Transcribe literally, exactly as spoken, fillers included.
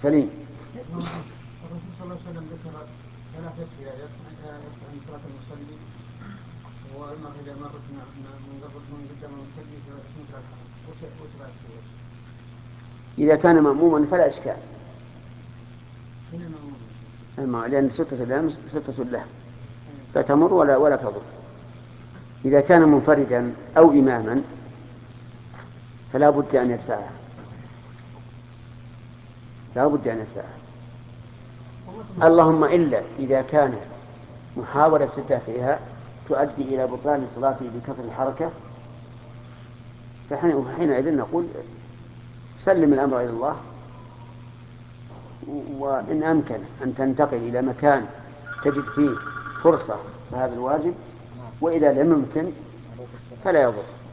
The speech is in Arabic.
سليم. الرسول صلى الله عليه وسلم ذكر ثلاثة أشياء يفتح عن صلاة المصلي، وإما إذا مرت من قبل من قدام المصلي فمثل الحرم، وش بعد كذا؟ إذا كان مأموما فلا إشكال، هنا مأموم الماء لأن ستة الأمس ستة له فتمر ولا ولا تضر. إذا كان منفردا أو إماما فلا بد أن يدفعها، لا بد أن يدفعها. اللهم إلا إذا كانت محاولة دفعها تؤدي إلى بطلان صلاته بكثر الحركة، فحينئذ نقول سلم الأمر إلى الله، وإن أمكن أن تنتقل إلى مكان تجد فيه فرصة فهذا الواجب، وإذا لم يمكن فلا يضر.